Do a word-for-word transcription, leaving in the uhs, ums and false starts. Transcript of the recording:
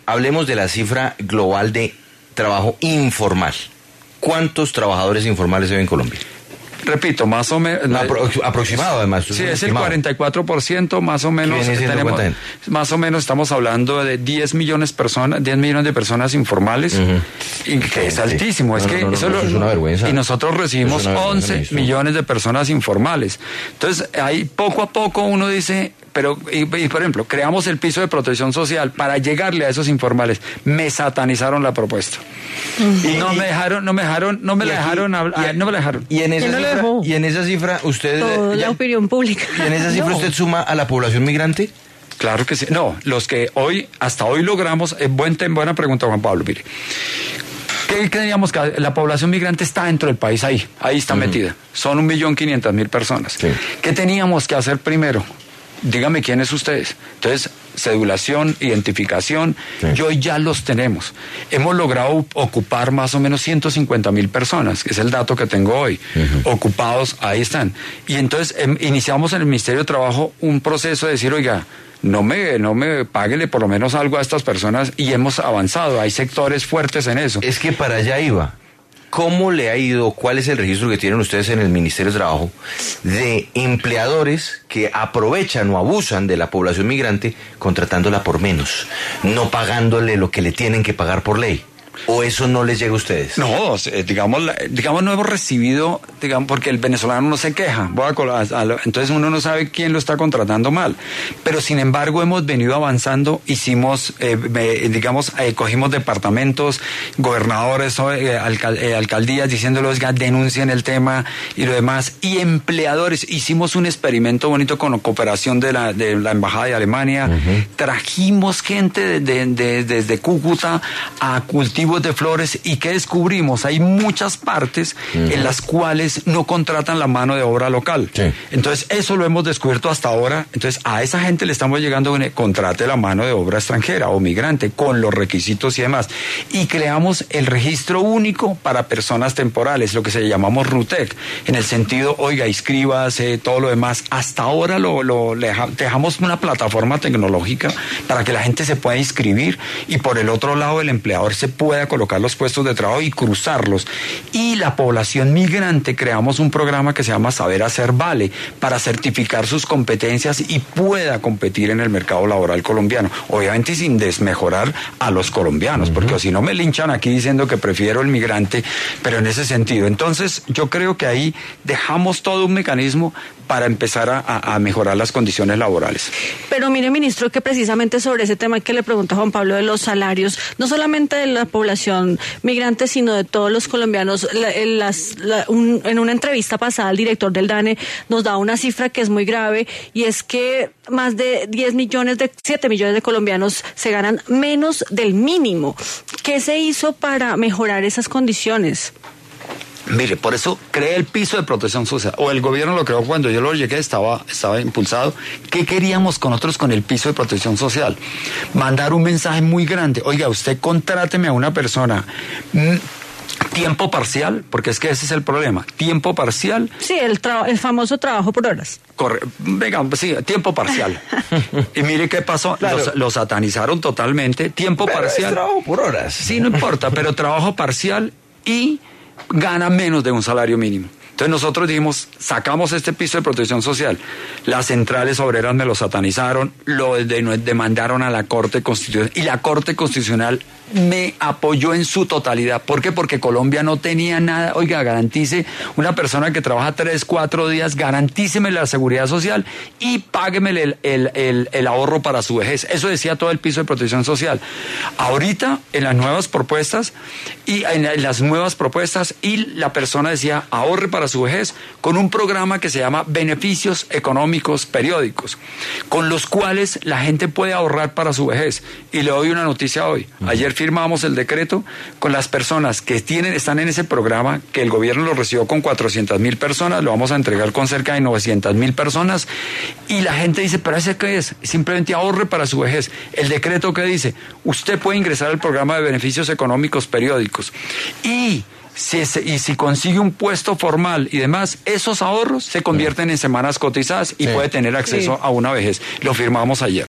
hablemos de la cifra global de trabajo informal. ¿Cuántos trabajadores informales hay en Colombia? Repito, más o menos... Apro aproximado, además. Sí, es el cuarenta y cuatro por ciento, más o menos. Tenemos, más o menos estamos hablando de diez millones de personas, diez millones de personas informales, uh-huh. y que es altísimo. Sí. Es no, que no, no, eso, no, eso es una vergüenza. Y nosotros recibimos once millones de personas informales. Entonces, ahí poco a poco uno dice... Pero, y, y por ejemplo, creamos el piso de protección social para llegarle a esos informales. Me satanizaron la propuesta. Uh-huh. Y no me dejaron, no me dejaron, no me la dejaron hablar, no me la dejaron. Y en esa cifra, y en esa cifra usted... Toda la opinión pública. ¿Y en esa cifra no. usted suma a la población migrante? Claro que sí. No, los que hoy, hasta hoy logramos, eh, buen, buena pregunta, Juan Pablo, mire. ¿Qué creíamos que la población migrante está dentro del país ahí? Ahí está uh-huh. metida. Son un millón quinientas mil personas. Sí. ¿Qué teníamos que hacer primero? Dígame quiénes ustedes. Entonces, cedulación, identificación, sí. yo ya los tenemos. Hemos logrado ocupar más o menos ciento cincuenta mil personas, que es el dato que tengo hoy. Uh-huh. Ocupados, ahí están. Y entonces eh, iniciamos en el Ministerio de Trabajo un proceso de decir, oiga, no me, no me páguele por lo menos algo a estas personas, y hemos avanzado. Hay sectores fuertes en eso. Es que para allá iba. ¿Cómo le ha ido, cuál es el registro que tienen ustedes en el Ministerio de Trabajo de empleadores que aprovechan o abusan de la población migrante contratándola por menos, no pagándole lo que le tienen que pagar por ley? ¿O eso no les llega a ustedes? No, digamos, digamos no hemos recibido, digamos, porque el venezolano no se queja. Voy a, a, a, entonces uno no sabe quién lo está contratando mal. Pero sin embargo hemos venido avanzando, hicimos, eh, eh, digamos, eh, cogimos departamentos, gobernadores, eh, alcal, eh, alcaldías, diciéndoles que denuncien el tema y lo demás, y empleadores. Hicimos un experimento bonito con cooperación de la, de la Embajada de Alemania. Uh-huh. Trajimos gente de, de, de, desde Cúcuta a cultivar de flores, y ¿qué descubrimos? Hay muchas partes uh-huh. en las cuales no contratan la mano de obra local. Sí. Entonces, eso lo hemos descubierto hasta ahora. Entonces, a esa gente le estamos llegando con el contrate la mano de obra extranjera o migrante con los requisitos y demás. Y creamos el registro único para personas temporales, lo que se llamamos RUTEC, en el sentido, oiga, inscríbase, todo lo demás. Hasta ahora lo, lo dejamos una plataforma tecnológica para que la gente se pueda inscribir, y por el otro lado el empleador se pueda pueda colocar los puestos de trabajo y cruzarlos. Y la población migrante, creamos un programa que se llama Saber Hacer Vale, para certificar sus competencias y pueda competir en el mercado laboral colombiano, obviamente sin desmejorar a los colombianos, uh-huh. porque si no me linchan aquí diciendo que prefiero el migrante, pero en ese sentido. Entonces yo creo que ahí dejamos todo un mecanismo para empezar a, a mejorar las condiciones laborales. Pero mire, ministro, que precisamente sobre ese tema que le pregunta Juan Pablo de los salarios, no solamente de la población migrante, sino de todos los colombianos, la, las, la, un, en una entrevista pasada el director del DANE nos da una cifra que es muy grave, y es que más de diez millones, de siete millones de colombianos se ganan menos del mínimo. ¿Qué se hizo para mejorar esas condiciones? Mire, por eso creé el piso de protección social, o el gobierno lo creó cuando yo lo llegué, estaba, estaba impulsado. ¿Qué queríamos con nosotros con el piso de protección social? Mandar un mensaje muy grande. Oiga, usted contráteme a una persona mmm, tiempo parcial, porque es que ese es el problema, tiempo parcial. Sí, el, tra- el famoso trabajo por horas. Corre, venga, sí, tiempo parcial. Y mire qué pasó, claro. los, los satanizaron totalmente, tiempo pero parcial. Es trabajo por horas. Sí, no importa, pero trabajo parcial y gana menos de un salario mínimo. Entonces nosotros dijimos, sacamos este piso de protección social. Las centrales obreras me lo satanizaron, lo de, demandaron a la Corte Constitucional, y la Corte Constitucional me apoyó en su totalidad. ¿Por qué? Porque Colombia no tenía nada. Oiga, garantice, una persona que trabaja tres, cuatro días, garantíceme la seguridad social y págueme el, el, el, el ahorro para su vejez. Eso decía todo el piso de protección social. Ahorita, en las nuevas propuestas, y en, en las nuevas propuestas, y la persona decía, ahorre para su vejez, con un programa que se llama Beneficios Económicos Periódicos, con los cuales la gente puede ahorrar para su vejez. Y le doy una noticia hoy. Ayer firmamos el decreto con las personas que tienen, están en ese programa, que el gobierno lo recibió con cuatrocientas mil personas, lo vamos a entregar con cerca de novecientas mil personas, y la gente dice, ¿pero ese qué es? Simplemente ahorre para su vejez. El decreto que dice, usted puede ingresar al programa de beneficios económicos periódicos, y Si, y si consigue un puesto formal y demás, esos ahorros se convierten en semanas cotizadas y sí. puede tener acceso sí. a una vejez. Lo firmamos ayer.